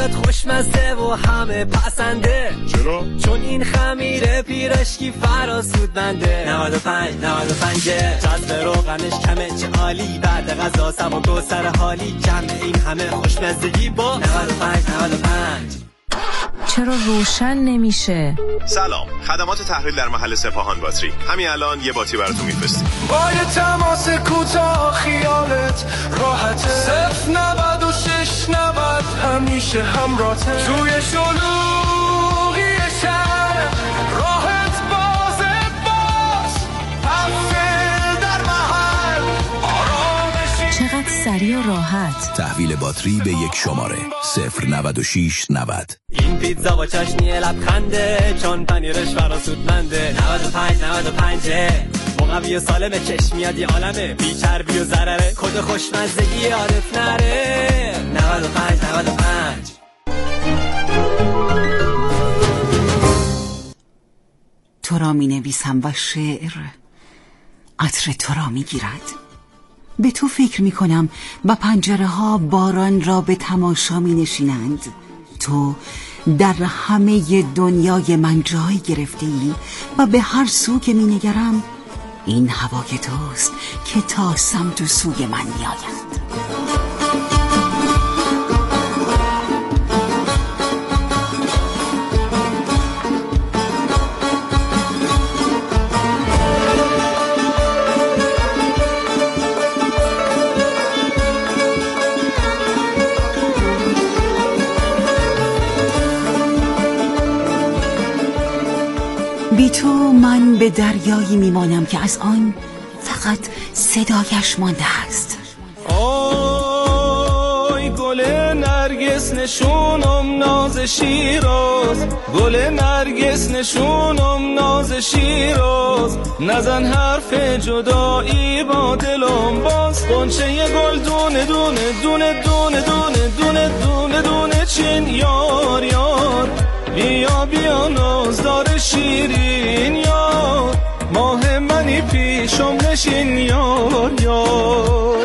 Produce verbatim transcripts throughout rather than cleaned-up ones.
زیاد خوشمزه و همه پسنده. چرا؟ چون این خمیر پیراشکی فراسود بنده. نود و پنج نود و پنج جذب روغنش کمه چه عالی، بعد غذا سبک و سر حالی، جمع این همه خوشمزگی با نود و پنج نود و پنج. چرا روشن نمیشه؟ سلام، خدمات تحویل در محل سپاهان باتری. همین الان یه باتری براتون میفرستیم. با یه تماس کوتاه خیالت راحته. صفر نود و شش نود همیشه همراهته. توی شلوغی شهر راحت بازت باز. تحویل در محل آرامشی. چقدر سریع و راحت. تحویل باتری به یک شماره صفر نود و شش نود. این پیتزا با چاشنی لبخنده، چون پنیرش فراسودمنده. نود و پنج نود و پنج مقوی و سالمه، چشمیادی عالمه، بی چربی و ضرره، کد خوشمزگی عارف نره. نود و پنج نود و پنج. تو را می نویسم و شعر عطر تو را می گیرد. به تو فکر می کنم و پنجره ها باران را به تماشا می نشینند. تو در همه دنیای من جای گرفتی و به هر سو که می نگرم این هوا که توست که تا سمت و سوی من می آید. بی تو من به دریایی میمانم که از آن فقط صدایش مانده است. آی گل نرگس نشونم ناز شیراز، گل نرگس نشونم ناز شیراز، نزن حرف جدایی با دلم باز. قنچه گل دونه دونه دونه دونه دونه دونه دونه دونه چین یار یار، بیا بیا نازدار شیرین یار، ماه منی پیشم نشین یار یار.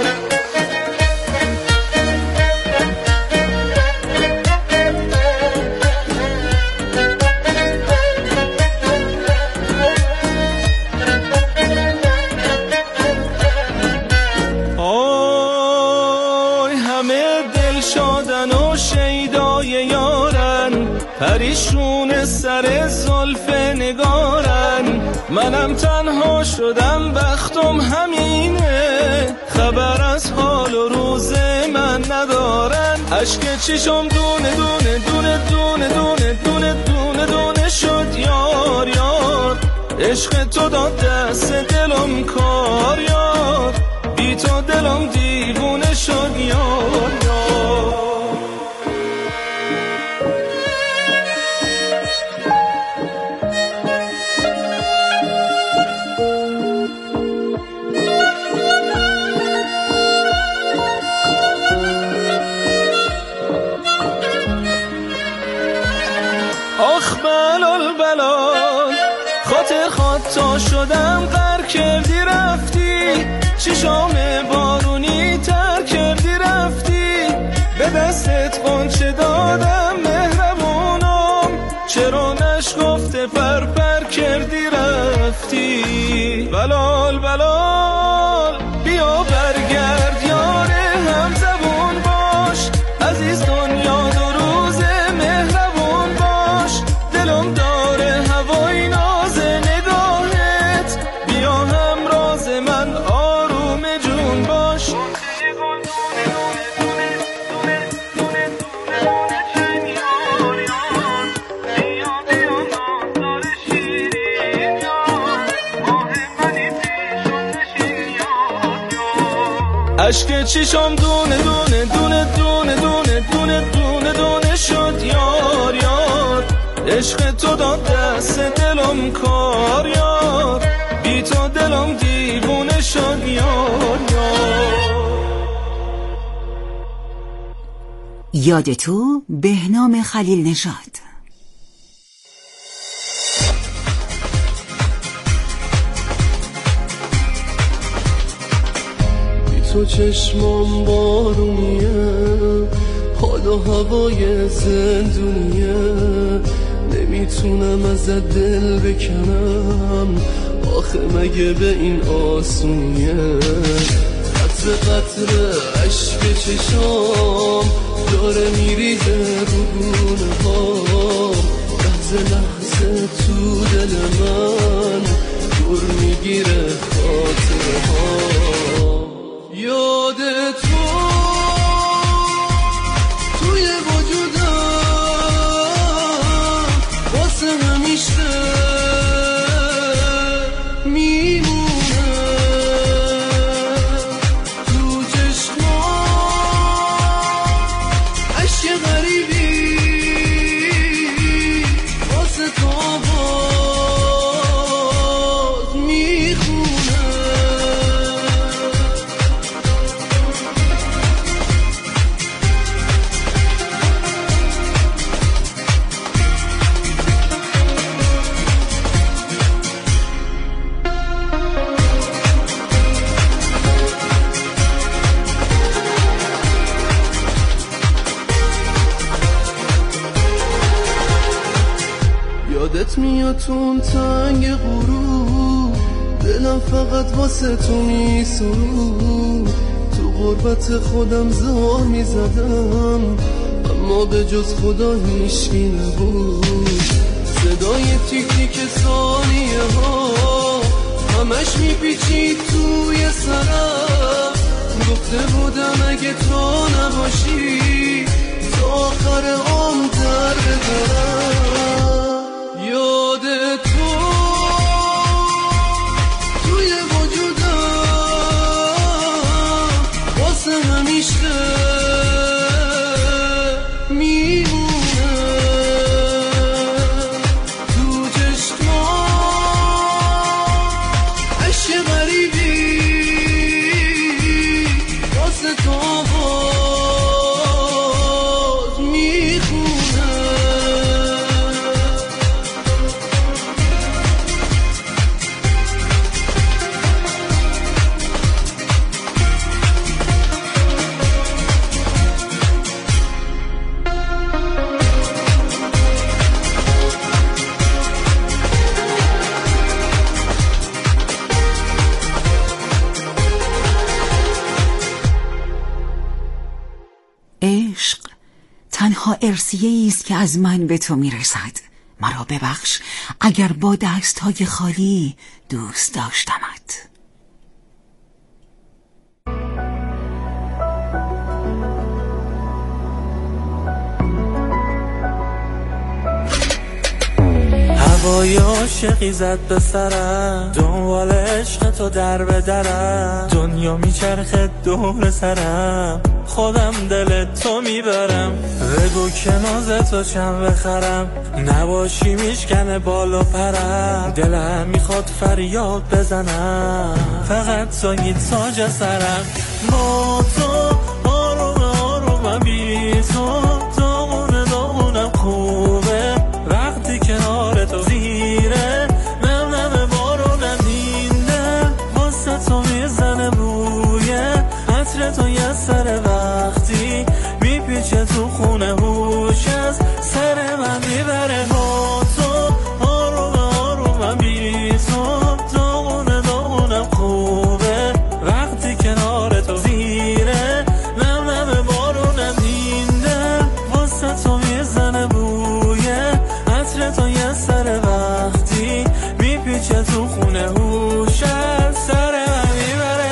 آی همه دل شادن و شیدای یارن، پریشون سر زلف نگارن، منم تنها شدم بختم همینه، خبر از حال و روز من ندارن. عشق چشم دونه دونه دونه دونه دونه دونه دونه دونه شد یار یار، عشق تو داد دست دلم کار یار، بی تو دلم دیوونه شد یار یار. آخ بلال بلال خاطر خاطر شدم غر کردی رفتی، چشام بارونی تر کردی رفتی، به دستت قنچه دادم مهربونم، چرا نشگفته پر پر کردی رفتی. بلال بلال بیا برگرد یار هم زبون باش، عزیز دنیا دو روز مهربون باش، دلم داره هوای ناز نگاهت، بیا هم راز من آروم جون باش. عشق چشم دونه دونه دونه دونه دونه دونه دونه دونه شد یار یار، عشق تو داد دست دلم کار یار، بی تو دلم دیوونه شد یار یار. یاد تو بهنام خلیل نژاد. تو چشمم بارونیه، حال و هوای زندونیه، نمیتونم ازت دل بکنم، آخه مگه به این آسونیه؟ قطر قطر عشق چشام داره میریزه رو گونه ها، لحظه لحظه تو دل من دور میگیره خاطره ها. یاد تو توی وجودم واسه همیشه میمونه، تو چشما عشق غریبی واسه تو باز میخونه. یادت میاد تون تنگ غروب، دلم فقط واسه تو میسرود، تو غربت خودم زار میزدم اما به جز خدا هیچکی نبود. صدای تیک تیک ثانیه ها همش میپیچید توی سرم، گفته بودم اگه تو نباشی تا آخر عمر در بدرم. یاد تو توی وجودم واسه همیشه میمونه، تو چشما عشق غریبی واسه تو باز میخونه. عشق تنها ارثیه‌ای است که از من به تو میرسد. مرا ببخش اگر با دست‌های خالی دوست داشتمت. هوای عاشقی زد به سرم، دنبال عشق تو در به درم، دنیا میچرخه دور سرم، خودم دل تو میبرم. بگو که ناز تو چند بخرم، نباشی میشکنه بالا پرم، دلم میخواد فریاد بزنم، فقط توی تاج سرم. با تو آروم آروم بی تو داغونه داغونم خوبه، وقتی کنار تو زیره نم نم بارونم دینده، واسه تو میزنم روی عطر تو یه سر، وقتی میپیچه تو خونه هوش از سر من میبره. با تو آروم آروم بی تو داغونه داغونم خوبه، وقتی کنار تو زیره نم نم بارونم دینده، واسه تو میزنم روی عطر تو یه سر، وقتی میپیچه تو خونه هوش از سر من میبره.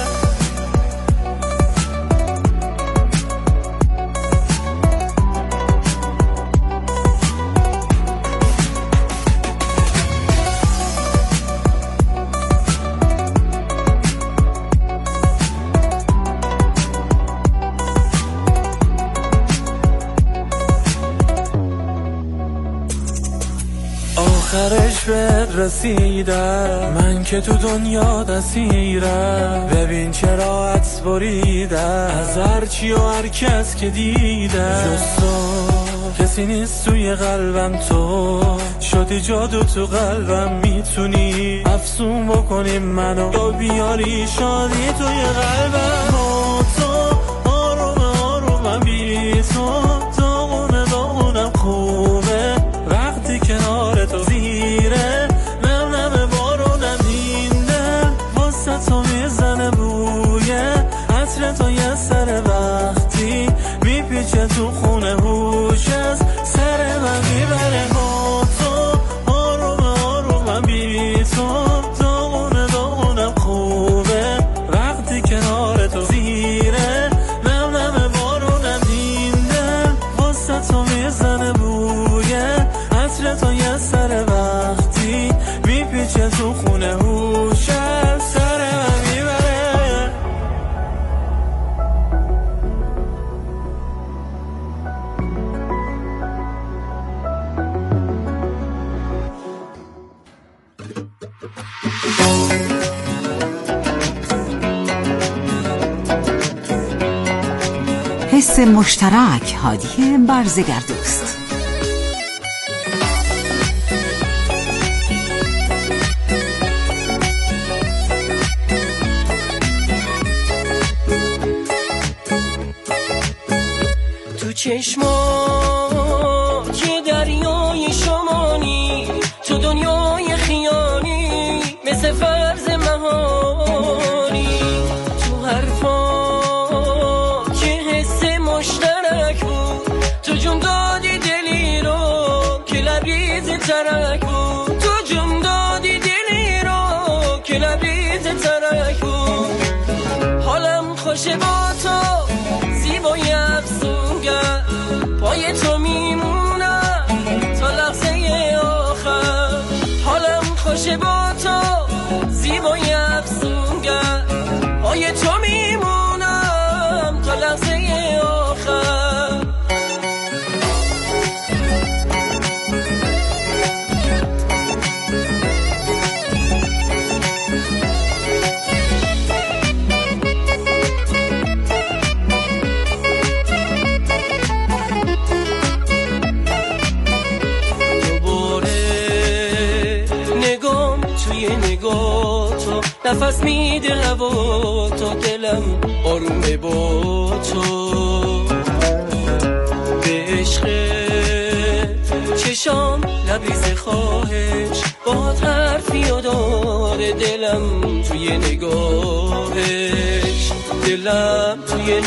آخرش بهت رسیدم، من که تو دنیا دستیرم، ببین چه راحت بریدم از هرچی و هر کس که دیدم، جز تو کسی نیست توی قلبم، تو شدی جادو تو قلبم، میتونی افسون بکنی منو یا بیاری شادی توی قلبم. با تو آروم آروم بی تو تو داغونه داغونم خوبه وقتی کنار تو زیره نم نم بارونم این دل واسه تو میزنه بویه عطر تو یه سر وقتی میپیچه تو خونه هوش از سر من میبره با تو آروم آروم بی تو داغونه داغونم خوبه وقتی کنار تو زیره نم نم بارونم این دل واسه تو میزنه بویه عطر تو یه سر وقتی میپیچه تو خونه هوش از سر من میبره حس مشترک هادی برزگردوست. تو چشما که دریای شمانی تو دنیای خیالی مثل فرض مهانی تو حرفا که حس مشترک بود تو جون دادی دلی رو که لبریز ترک بود تو جون دادی دلی رو که لبریز ترک بود حالم خوشه با تو زیبای افسونگر پای تو میمونم تا لحظه آخر حالم خوشه با تو زیبای افسونگر پای تو میمونم تا لحظه آخر نفس میده هوا تا دلم آرومه با تو به عشق چشام لبریز خواهش با حرفی داره دلم توی نگاهش دلم توی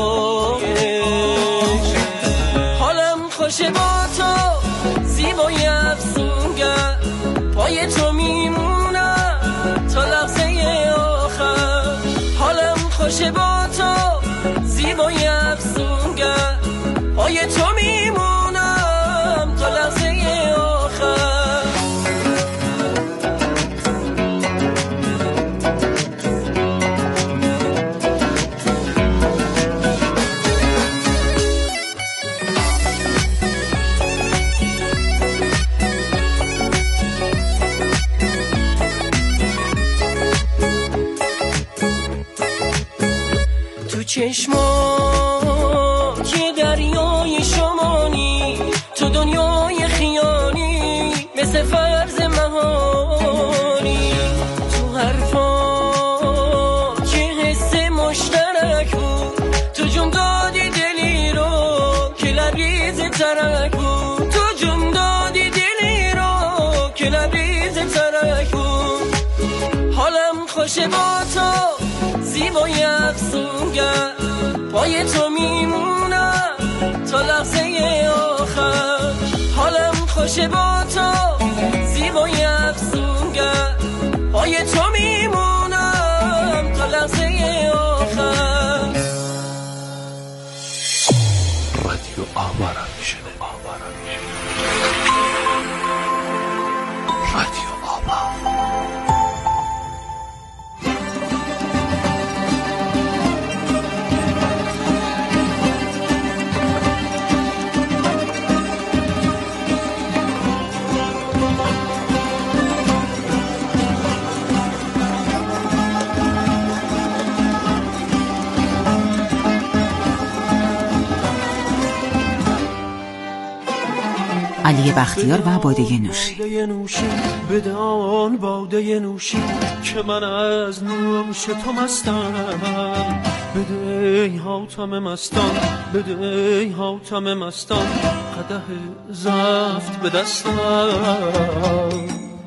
نگاهش حالم خوشه با تو زیبای افسونگر پای تو میمونم تا لحظه آخر حالم خوشه با تو زیبای افسونگر پای تو میمونم تا لحظه آخر چشما که دریای شمانی تو دنیای خیالی مثل فرض مهانی تو حرفا که حس مشترک بود تو جون دادی دلی رو که لبریز ترک بود تو جون دادی دلی رو که لبریز ترک بود حالم خوشه با تو زیبای افسونگر پای تو میمونم تا لحظه آخر حالم خوشه با تو زیبای افسونگر پای تو میمونم تا لحظه آخر رادیو آوارم میشه آوارم میشه رادیو آوار علی بختیار و باده نوشی. بدان باده نوشی که من از نوش تو مستم بده ای حاتم مستان، بده ای حاتم مستان، قدح زفت به دستم.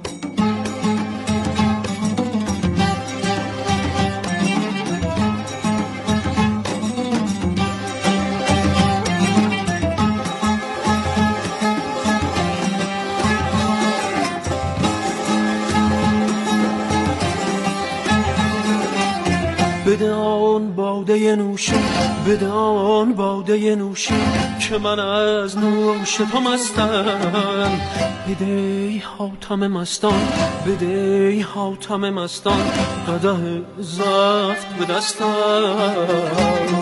بده آن باده نوشی، بده آن باده نوشی که من از نوش تو مستم. بده ای حاتم مستان، بده ای حاتم مستان، قدح زفت به دستم.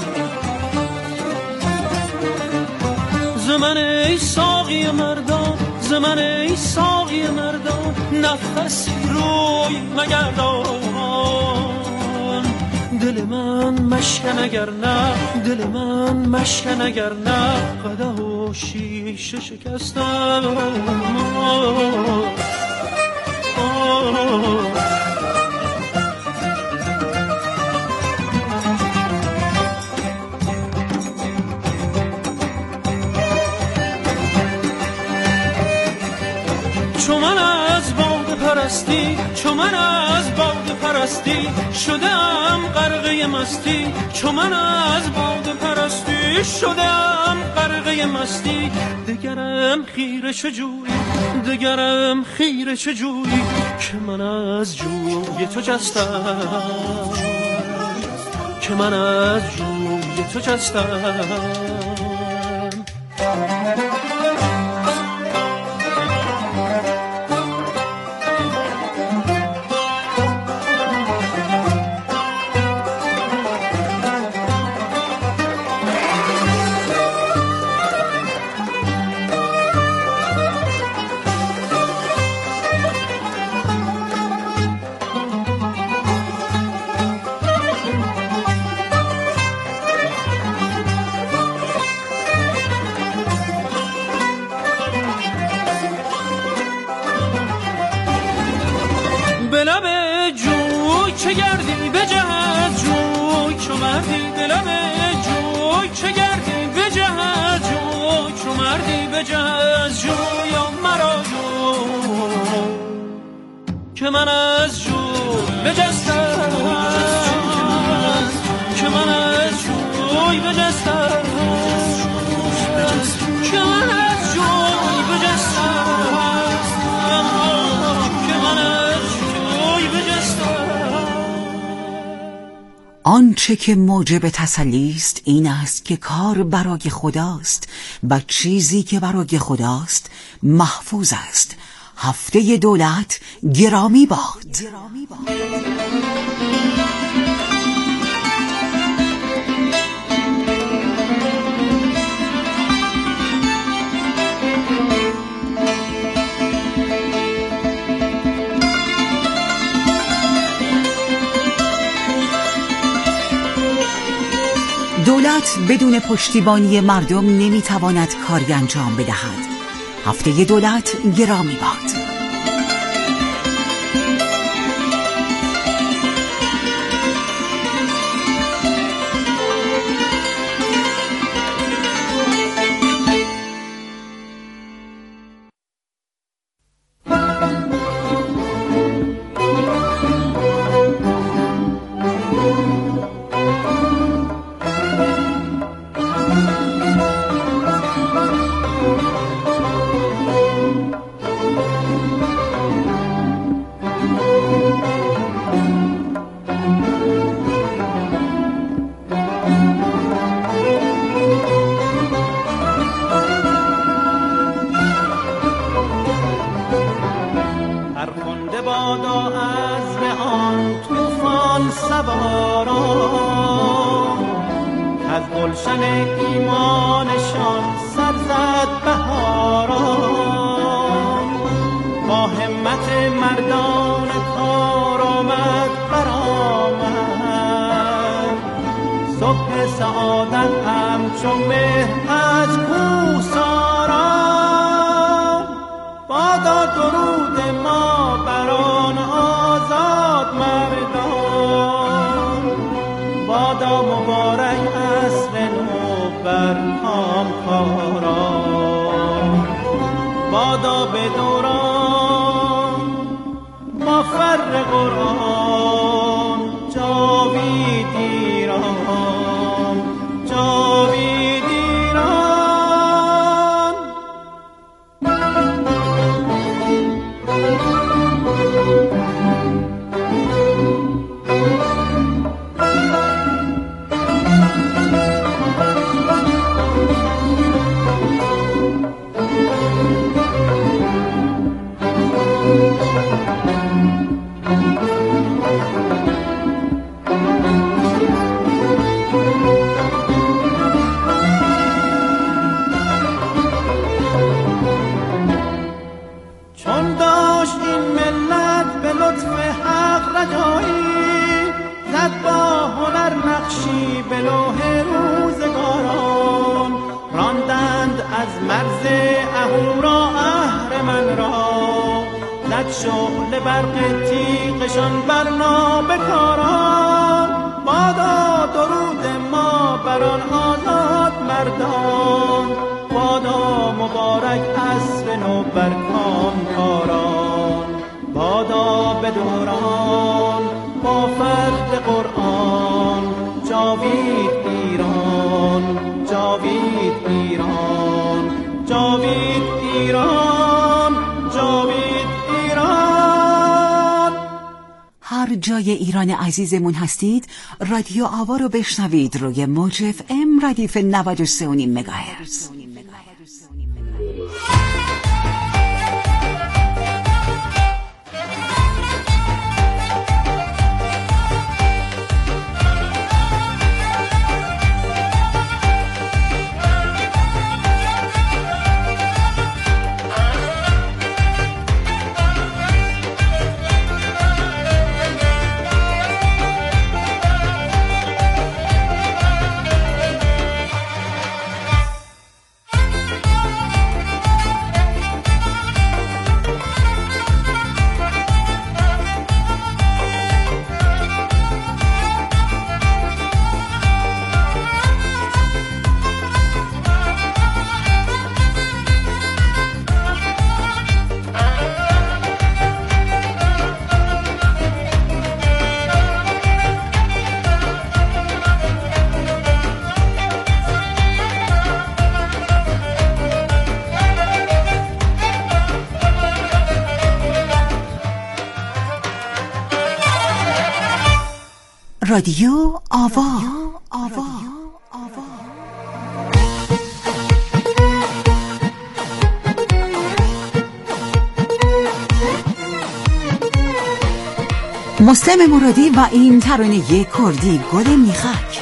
زمن ای ساقی مردان، زمن ای ساقی مردان، نفس روی مگردان. دل من مشکن اگر نه، دل من مشکن اگر نه، قدح و شیشه شکستم. چو من از باده پرستی، چو من از باده پرستی، شدم غرقه مستی. چو من از باده پرستی، شدم غرقه مستی. دگرم خیره چه جویی، دگرم خیره چه جویی، که من از جوی تو جستم، که من از جوی تو جستم. به لب جوی چه گردی به جهت جوی چو مردی، به لب جوی چه گردی به جهت جوی چو مردی، به جهت جوی مرا جوی که من از جوی بجستم، که من از جوی بجستم، که من از جوی بجستم. آنچه که موجب تسلی است این است که کار برای خداست و چیزی که برای خداست محفوظ است. هفته دولت گرامی باد. دولت بدون پشتیبانی مردم نمیتواند کاری انجام بدهد. هفته دولت گرامی باد. گلشن ایمانشان سر زد بهاران، با همت مردان کار آمد برآمد. صبح سعادت همچون مه از کوهساران، بادا درود ما بران آزاد مردان، بادا مبارک بادا به دوران با فر قرآن جاوید ایران جاوید ایران. چون داشت این ملت به لطف حق رجایی، زد با هنر نقشی به لوح روزگاران، راندند از مرز اهورا اهرمن را، زد شعله برق تیغشان بر نابکاران. بادا درود ما بر آن آزاد مردان، بادا مبارک عصر نو بر کامکاران. بادا به دوران با فرد قرآن جاوید ایران جاوید ایران جاوید ایران جاوید ایران. هر جای ایران عزیزمون هستید رادیو آوا رو بشنوید روی موج اف ام ردیف نود و سه و نیم مگاهرتز. رادیو آوا. آوا. مسلم مرادی و این ترانه کردی گل میخک.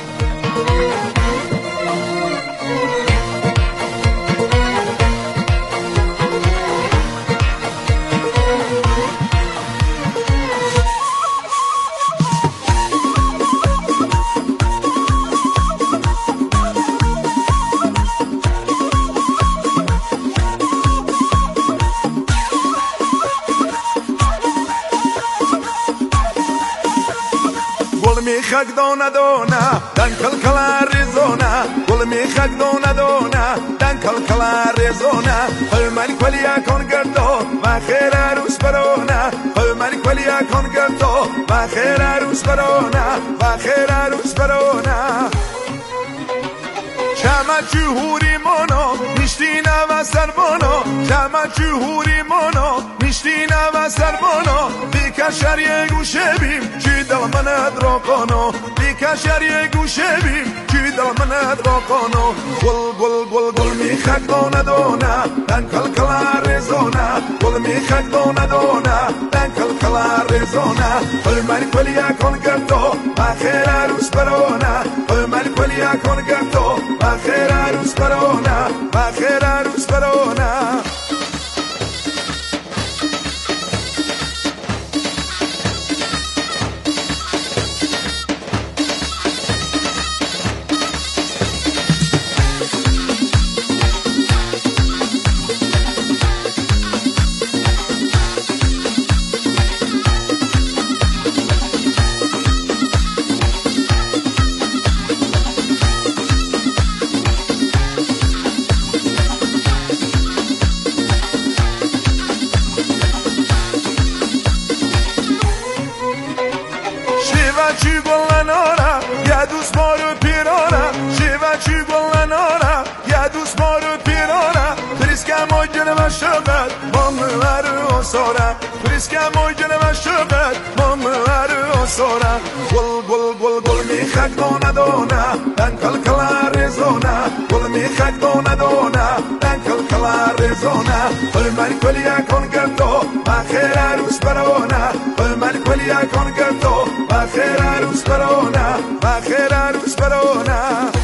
میخک دونه دونه دن کل کلا ریزونه گل میخک دونه دونه دن کل کلا ریزونه خل من کلیا کن گردو و خیر عروس برونه خل من کلیا کن گردو و خیر عروس برونه و خیر عروس برونه شما جوهری منو میشتینه و سربانو شما جوهری منو میشتینه و سربانو بیکشر یه گوشه بیم چی دل من ادرا کنو بیکشر یه گوشه بیم چی دل من ادرا کنو گل گل گل گل میخک دونه دونه دن کل کلا ریزونه گل میخک دونه دونه دن کل کلا ریزونه گل من کلیا کن گردو و خیر عروس برونه گل من کلیا کن گردو و خیر عروس برونه و خیر عروس برونه. چی گلنانه یه دوست بارو پیرانه پریسکم و گلم شقت مامو هر ساره پریسکم و گلم شقت مامو هر ساره گل گل گل گل میخک دونه دونه دن کل کلا رزونه گل میخک دونه دونه دن کل کلا رزونه گل من کلیا کن گردو بخیر عروس برونه گل من کلیا کن گردو بخیر عروس برونه بخیر عروس برونه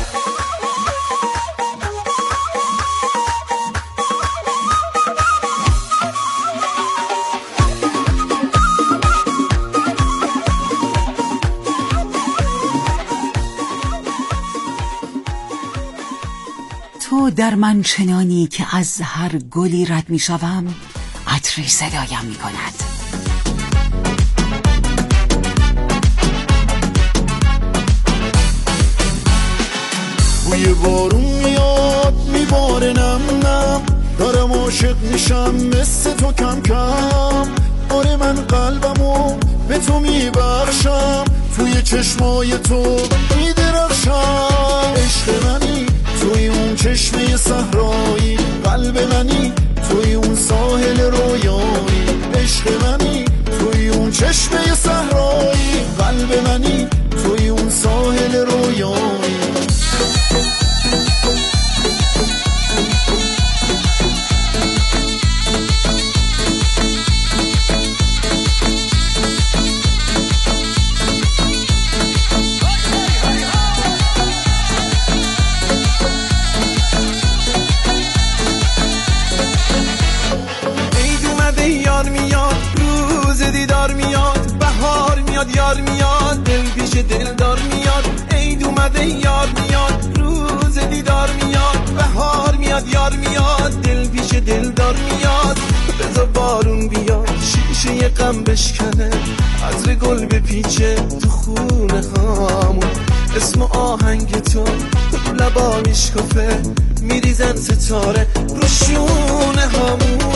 تو در من چنانی که از هر گلی رد می شوم عطری صدایم می کند. بوی بارون میاد میباره نم نم دارم عاشق میشم مثل تو کم کم آره من قلبمو به تو میبخشم توی چشمای تو میدرخشم عشق منی توی اون چشمه صحرایی قلب منی توی اون ساحل رویایی عشق منی توی اون چشمه صحرایی قلب منی توی اون ساحل رویایی یار میاد دل پیش دلدار میاد عید اومده یار میاد روز دیدار میاد بهار میاد یار میاد دل پیش دلدار میاد بذار بارون بیاد شیشه غم بشکنه عطر گل بپیچه تو خونه هامون اسم آهنگ تو لبا میشکفه میریزن ستاره رو شونه هامون